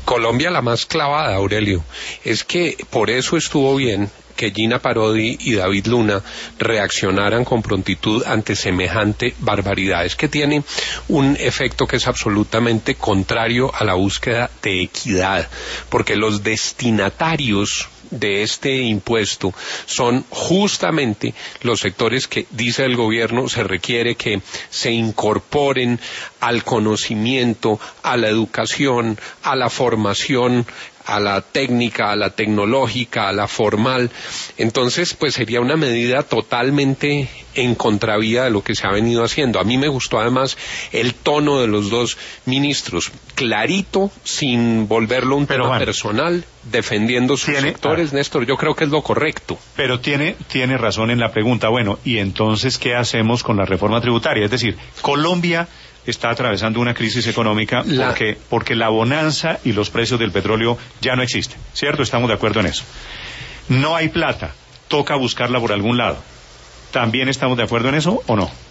Colombia la más clavada, Aurelio. Es que por eso estuvo bien que Gina Parodi y David Luna reaccionaran con prontitud ante semejante barbaridad. Es que tiene un efecto que es absolutamente contrario a la búsqueda de equidad, porque los destinatarios de este impuesto son justamente los sectores que, dice el gobierno, se requiere que se incorporen al conocimiento, a la educación, a la formación, a la técnica, a la tecnológica, a la formal. Entonces, pues sería una medida totalmente en contravía de lo que se ha venido haciendo. A mí me gustó además el tono de los dos ministros, clarito, sin volverlo un tema personal, defendiendo sus sectores, Néstor, yo creo que es lo correcto. Pero tiene razón en la pregunta, bueno, ¿y entonces qué hacemos con la reforma tributaria? Es decir, Colombia está atravesando una crisis económica porque la bonanza y los precios del petróleo ya no existen, ¿cierto? Estamos de acuerdo en eso. No hay plata, toca buscarla por algún lado. ¿También estamos de acuerdo en eso o no?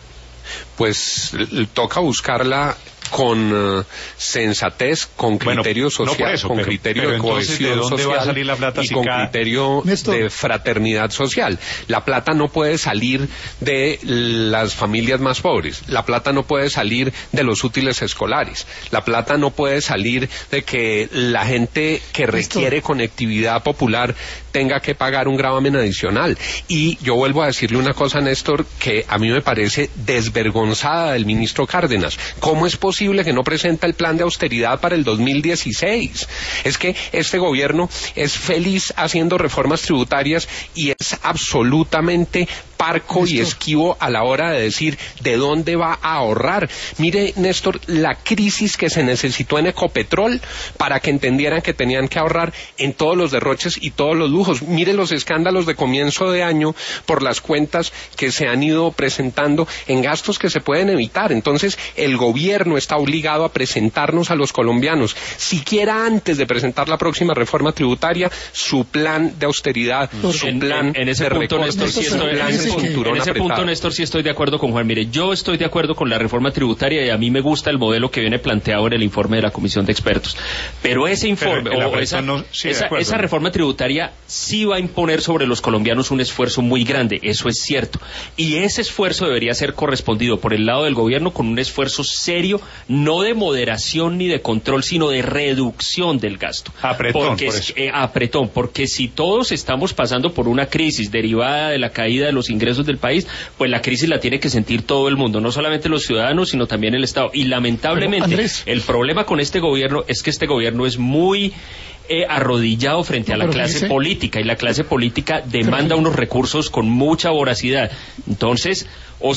Pues toca buscarla con sensatez, con criterio social, con criterio de cohesión social, va a salir la plata y con criterio de fraternidad social. La plata no puede salir de las familias más pobres, la plata no puede salir de los útiles escolares, la plata no puede salir de que la gente que requiere conectividad popular tenga que pagar un gravamen adicional. Y yo vuelvo a decirle una cosa, Néstor, que a mí me parece desvergonzada del ministro Cárdenas. ¿Cómo es posible que no presenta el plan de austeridad para el 2016? Es que este gobierno es feliz haciendo reformas tributarias y es absolutamente parco y esquivo a la hora de decir de dónde va a ahorrar. Mire, Néstor, la crisis que se necesitó en Ecopetrol para que entendieran que tenían que ahorrar en todos los derroches y todos los lujos. Mire los escándalos de comienzo de año por las cuentas que se han ido presentando en gastos que se pueden evitar. Entonces, el gobierno está obligado a presentarnos a los colombianos, siquiera antes de presentar la próxima reforma tributaria, su plan de austeridad, su plan de recortes, su plan de cinturón en ese apretado. Punto, Néstor, sí estoy de acuerdo con Juan. Mire, yo estoy de acuerdo con la reforma tributaria y a mí me gusta el modelo que viene planteado en el informe de la Comisión de Expertos. Pero ese informe, esa reforma tributaria sí va a imponer sobre los colombianos un esfuerzo muy grande, eso es cierto. Y ese esfuerzo debería ser correspondido por el lado del gobierno con un esfuerzo serio, no de moderación ni de control, sino de reducción del gasto. Apretón, porque si todos estamos pasando por una crisis derivada de la caída de los ingresos del país, pues la crisis la tiene que sentir todo el mundo, no solamente los ciudadanos, sino también el Estado. Y lamentablemente, el problema con este gobierno es que este gobierno es muy arrodillado frente a la clase política, y la clase política demanda unos recursos con mucha voracidad. Entonces, o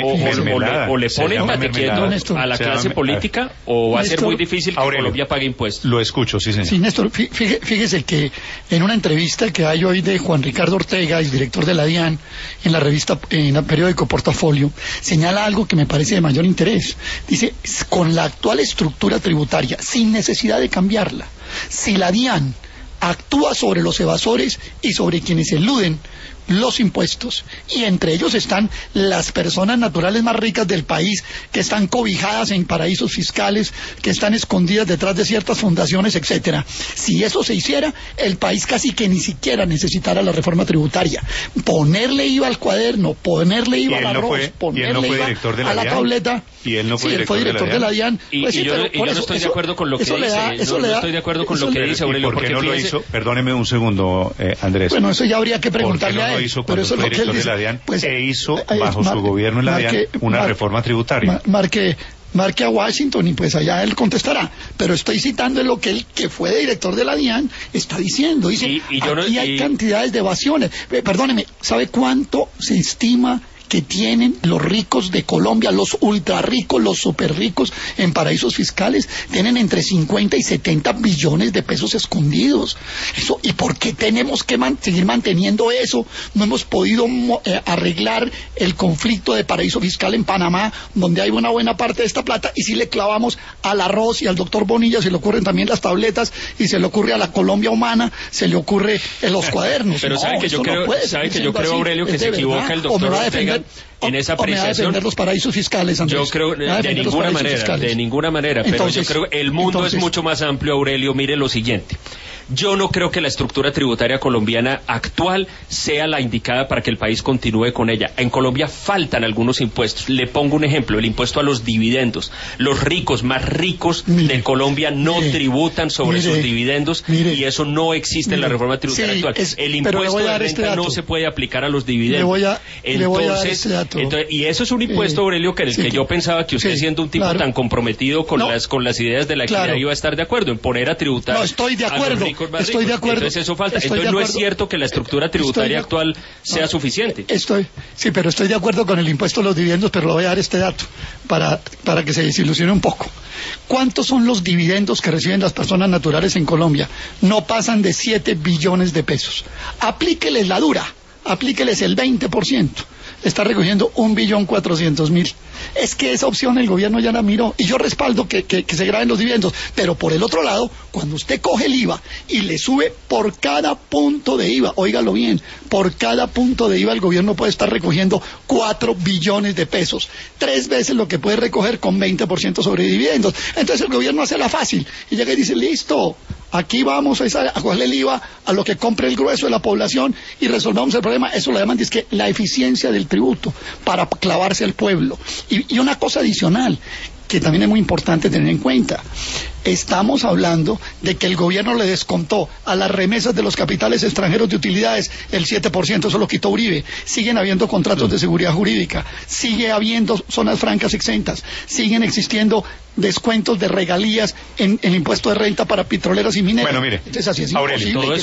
le ponen patequieto a la clase política, o va a ser muy difícil que Colombia pague impuestos. Lo escucho, sí, señor. Sí, Néstor, fíjese que en una entrevista que hay hoy de Juan Ricardo Ortega, el director de la DIAN, en el periódico Portafolio, señala algo que me parece de mayor interés. Dice, con la actual estructura tributaria, sin necesidad de cambiarla, si la DIAN actúa sobre los evasores y sobre quienes eluden los impuestos, y entre ellos están las personas naturales más ricas del país, que están cobijadas en paraísos fiscales, que están escondidas detrás de ciertas fundaciones, etcétera. Si eso se hiciera, el país casi que ni siquiera necesitara la reforma tributaria. Ponerle IVA al cuaderno, ponerle IVA al arroz, ponerle IVA a la tableta. Y él no fue director de la DIAN. Yo no estoy de acuerdo con lo que dice. No estoy de acuerdo con lo que dice Aurelio. ¿Por qué no lo hizo? Perdóneme un segundo, Andrés. Bueno, eso ya habría que preguntarle a él. ¿Por qué no lo hizo cuando fue director de la DIAN? Hizo bajo su gobierno en la DIAN una reforma tributaria. Marque a Washington y pues allá él contestará. Pero estoy citando lo que él, que fue director de la DIAN, está diciendo. Dice, aquí hay cantidades de evasiones. Perdóneme, ¿sabe cuánto se estima que tienen los ricos de Colombia, los ultra ricos, los super ricos en paraísos fiscales? Tienen entre 50 y 70 billones de pesos escondidos. Eso, ¿y por qué tenemos que seguir manteniendo eso? No hemos podido arreglar el conflicto de paraíso fiscal en Panamá, donde hay una buena parte de esta plata, y si le clavamos al arroz, y al doctor Bonilla se le ocurren también las tabletas, y se le ocurre a la Colombia humana, se le ocurre en los cuadernos. Pero sabe que yo creo, Aurelio, que se equivoca el doctor Ortega. en esa apreciación. Defender los paraísos fiscales, Andrés. Yo creo de ninguna manera, entonces, pero yo creo que el mundo es mucho más amplio, Aurelio. Mire lo siguiente. Yo no creo que la estructura tributaria colombiana actual sea la indicada para que el país continúe con ella. En Colombia faltan algunos impuestos. Le pongo un ejemplo, el impuesto a los dividendos. Los ricos, más ricos de Colombia no tributan sobre sus dividendos y eso no existe en la reforma tributaria actual. El impuesto de renta no se puede aplicar a los dividendos. Y eso es un impuesto, Aurelio, que yo pensaba que usted, siendo un tipo tan comprometido con las ideas de la equidad, iba a estar de acuerdo en poner a tributar. No, estoy de acuerdo. Estoy de acuerdo. Entonces eso falta. Entonces no es cierto que la estructura tributaria actual sea suficiente. Pero estoy de acuerdo con el impuesto a los dividendos, pero le voy a dar este dato para que se desilusione un poco. ¿Cuántos son los dividendos que reciben las personas naturales en Colombia? No pasan de 7 billones de pesos. Aplíqueles la dura, aplíqueles el 20%. Está recogiendo 1.400.000. Es que esa opción el gobierno ya la miró y yo respaldo que se graben los dividendos, pero por el otro lado, cuando usted coge el IVA y le sube por cada punto de IVA, óigalo bien, por cada punto de IVA el gobierno puede estar recogiendo 4 billones de pesos, 3 veces lo que puede recoger con 20% sobre dividendos. Entonces el gobierno hace la fácil y llega y dice, listo, aquí vamos a cogerle el IVA a lo que compre el grueso de la población y resolvamos el problema. Eso lo llaman la eficiencia del tributo para clavarse al pueblo. Y una cosa adicional que también es muy importante tener en cuenta. Estamos hablando de que el gobierno le descontó a las remesas de los capitales extranjeros de utilidades el 7%, eso lo quitó Uribe. Siguen habiendo contratos de seguridad jurídica, sigue habiendo zonas francas exentas, siguen existiendo descuentos de regalías en el impuesto de renta para petroleras y mineras. Bueno, mire, entonces así es Aurelio, imposible.